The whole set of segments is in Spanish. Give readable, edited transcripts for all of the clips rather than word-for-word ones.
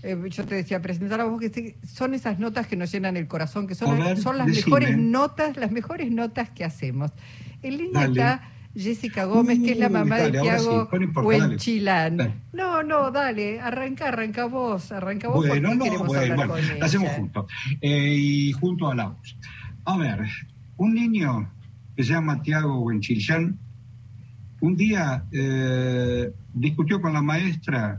yo te decía, presentar a vos, que son esas notas que nos llenan el corazón, que son las decime. las mejores notas que hacemos. En línea Dale. está Jessica Gómez, que es la mamá Dale, de ahora sí, Tiago no importa, Huenchilán. dale. No, dale, arranca vos Bueno, porque queremos hablar con lo hacemos ella. juntos. Y junto a la voz. A ver, un niño que se llama Tiago Huenchillán, un día discutió con la maestra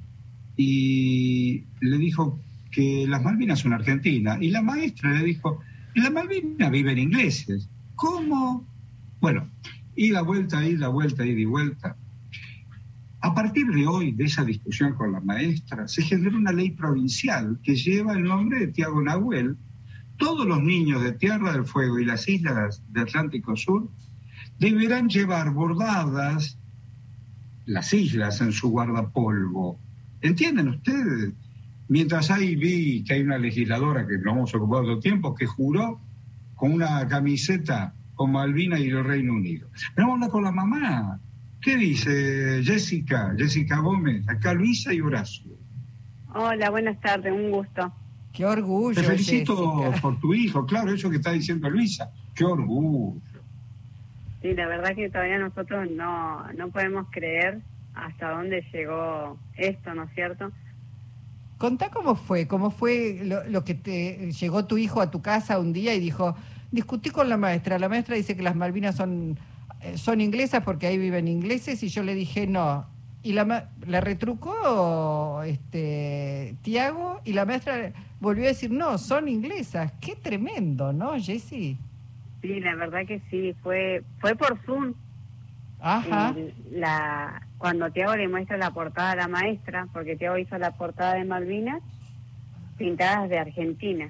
y le dijo que las Malvinas son argentinas. Y la maestra le dijo, las Malvinas viven ingleses. ¿Cómo? Bueno, ida, vuelta, ida, y vuelta. A partir de hoy, de esa discusión con la maestra, se generó una ley provincial que lleva el nombre de Tiago Nahuel. Todos los niños de Tierra del Fuego y las islas del Atlántico Sur deberán llevar bordadas las islas en su guardapolvo. ¿Entienden ustedes? Mientras ahí vi que hay una legisladora, que no vamos a ocupar otro tiempo, que juró con una camiseta con Malvinas y el Reino Unido. Pero vamos a hablar con la mamá. ¿Qué dice Jessica Gómez? Acá Luisa y Horacio. Hola, buenas tardes, un gusto. Qué orgullo, Te felicito Jessica, por tu hijo, claro, eso que está diciendo Luisa. Qué orgullo. Sí, la verdad que todavía nosotros no podemos creer hasta dónde llegó esto, ¿no es cierto? Contá cómo fue lo que te llegó tu hijo a tu casa un día y dijo, discutí con la maestra dice que las Malvinas son inglesas porque ahí viven ingleses, y yo le dije no. Y la retrucó Tiago, y la maestra volvió a decir no, son inglesas. Qué tremendo, ¿no, Jessy? Sí, la verdad que sí, fue por Zoom. Ajá. Cuando Tiago le muestra la portada a la maestra, porque Tiago hizo la portada de Malvinas pintadas de Argentina.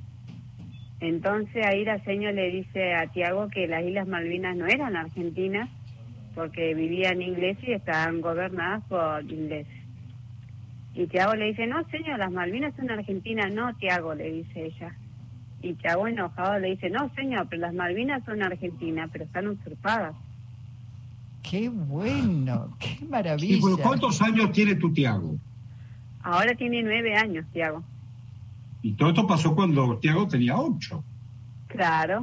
Entonces ahí la señora le dice a Tiago que las Islas Malvinas no eran argentinas, porque vivían ingleses y estaban gobernadas por ingleses. Y Tiago le dice, no, señor, las Malvinas son argentinas. No, Tiago, le dice ella. Y Tiago, enojado, le dice, no, señor, pero las Malvinas son argentinas, pero están usurpadas. Qué bueno, qué maravilla. Y bueno, ¿cuántos años tiene tu Tiago? Ahora tiene 9 años, Tiago. Y todo esto pasó cuando Tiago tenía 8. Claro.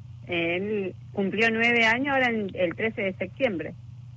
Él cumplió 9 años ahora el 13 de septiembre.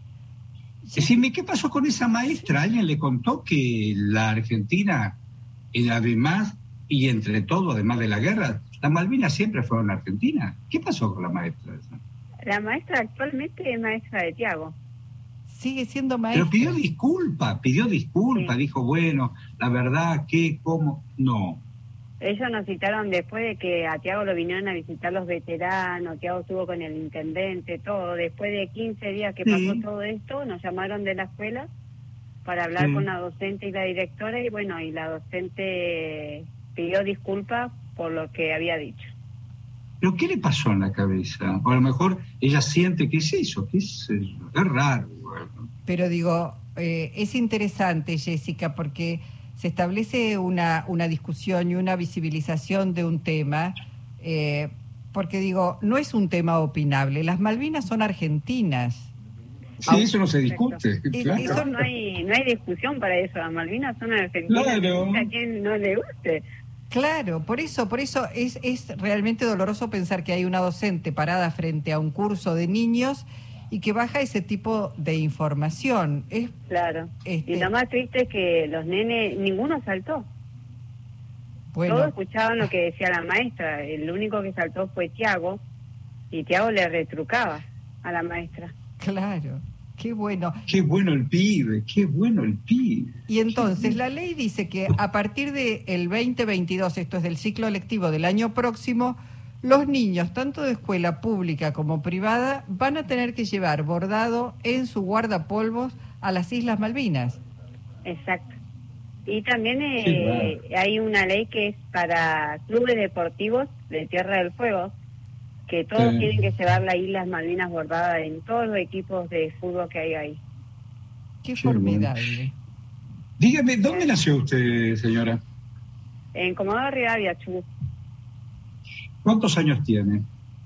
Decime, ¿qué pasó con esa maestra? ¿Alguien le contó que la Argentina, además, y entre todo, además de la guerra, las Malvinas siempre fueron Argentina? ¿Qué pasó con la maestra esa? La maestra actualmente es maestra de Tiago. Sigue siendo maestra. Pero pidió disculpa, sí. Dijo, bueno, la verdad, ¿qué? ¿Cómo? No. Ellos nos citaron después de que a Tiago lo vinieron a visitar los veteranos, Tiago estuvo con el intendente, todo. Después de 15 días que pasó todo esto, nos llamaron de la escuela para hablar con la docente y la directora, y bueno, y la docente pidió disculpas por lo que había dicho. ¿Pero qué le pasó en la cabeza? O a lo mejor ella siente que es eso, que es raro. Bueno. Pero digo, es interesante, Jessica, porque se establece una discusión y una visibilización de un tema, porque digo, no es un tema opinable. Las Malvinas son argentinas. Sí, eso no se discute. Claro. Eso no hay discusión para eso. Las Malvinas son argentinas. Claro. A quien no le guste. Claro, por eso es realmente doloroso pensar que hay una docente parada frente a un curso de niños y que baja ese tipo de información. Claro. Y lo más triste es que los nenes, ninguno saltó. Bueno. Todos escuchaban lo que decía la maestra. El único que saltó fue Tiago, y Tiago le retrucaba a la maestra. Claro. Qué bueno. Qué bueno el pibe, qué bueno el pibe. Y entonces la ley dice que a partir del 2022, esto es del ciclo lectivo del año próximo, los niños, tanto de escuela pública como privada, van a tener que llevar bordado en su guardapolvos a las Islas Malvinas. Exacto. Y también hay una ley que es para clubes deportivos de Tierra del Fuego, que todos tienen que llevar las Islas Malvinas bordadas en todos los equipos de fútbol que hay ahí. Qué formidable. Bueno. Dígame, ¿dónde nació usted, señora? En Comodoro Rivadavia, Chubut. ¿Cuántos años tiene?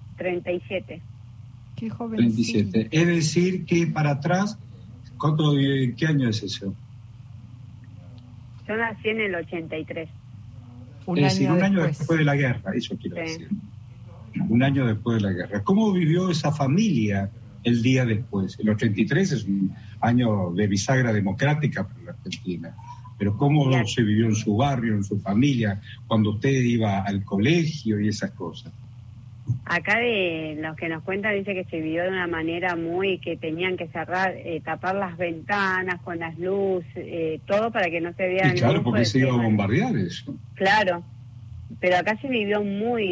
37. Qué joven. 37. Es decir, que para atrás, ¿qué año es eso? Yo nací en el 83. Es decir, un año después de la guerra, eso quiero decir. Un año después de la guerra. ¿Cómo vivió esa familia el día después? El 83 es un año de bisagra democrática para la Argentina. Pero ¿cómo se vivió en su barrio, en su familia, cuando usted iba al colegio y esas cosas? Acá de los que nos cuentan dice que se vivió de una manera muy que tenían que cerrar, tapar las ventanas con las luces, todo para que no se vean. Y claro, porque se iba a bombardear eso. Claro, pero acá se vivió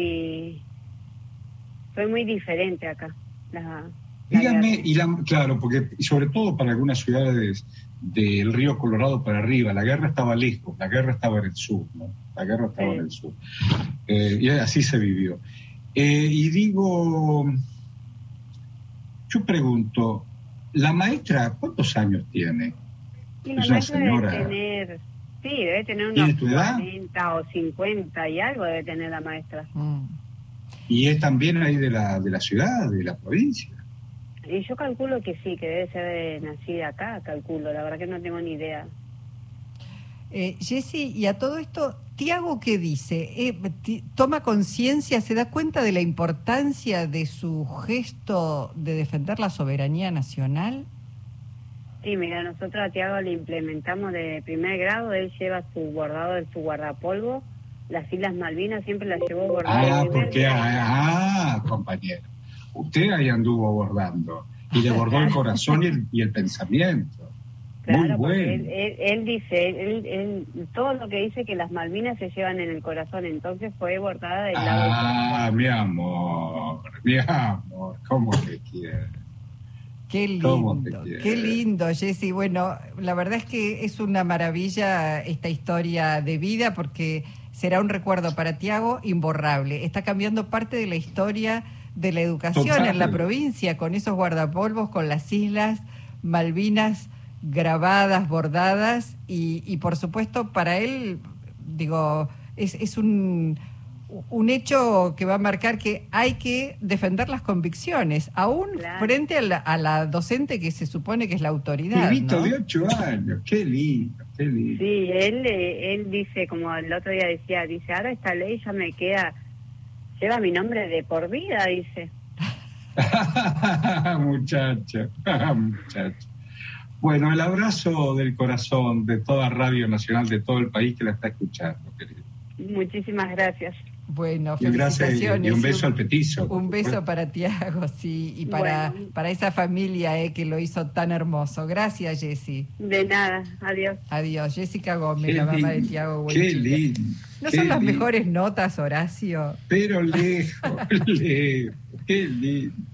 fue muy diferente acá. Dígame, claro, porque sobre todo para algunas ciudades del río Colorado para arriba, la guerra estaba lejos, la guerra estaba en el sur, ¿no? La guerra estaba en el sur. Y así se vivió. Y digo, yo pregunto, ¿la maestra cuántos años tiene? Sí, la maestra debe tener unos 40 o 50 y algo debe tener la maestra. ¿Y es también ahí de la ciudad, de la provincia? Y yo calculo que sí, que debe ser nacida acá, calculo, la verdad que no tengo ni idea. Jessy, y a todo esto, Tiago, ¿qué dice? ¿Toma conciencia, se da cuenta de la importancia de su gesto de defender la soberanía nacional? Sí, mira, nosotros a Tiago le implementamos de primer grado, él lleva su bordado de su guardapolvo, las Islas Malvinas siempre las llevó bordadas. Compañero, usted ahí anduvo bordando, y le bordó el corazón y el pensamiento. Claro, muy bueno. Él dice, él todo lo que dice que las Malvinas se llevan en el corazón, entonces fue bordada del lado. Mi amor, ¿cómo te quiere? Qué lindo, Jessy. Bueno, la verdad es que es una maravilla esta historia de vida porque será un recuerdo para Tiago imborrable. Está cambiando parte de la historia de la educación en la provincia con esos guardapolvos, con las Islas Malvinas grabadas, bordadas y por supuesto para él, digo, es un hecho que va a marcar que hay que defender las convicciones, aún frente a la docente que se supone que es la autoridad. Pibito, ¿no? De 8 años, qué lindo. Sí, él dice, como el otro día decía, ahora esta ley ya me queda, lleva mi nombre de por vida, dice. Muchacha. Bueno, el abrazo del corazón de toda Radio Nacional, de todo el país que la está escuchando, querido. Muchísimas gracias. Bueno, felicitaciones. Y un beso al petizo. Un beso para Tiago, sí, y para esa familia que lo hizo tan hermoso. Gracias, Jessy. De nada, adiós. Adiós. Jessica Gómez, la mamá de Tiago. Qué lindo. ¿No son las mejores notas, Horacio? Pero lejos, qué lindo.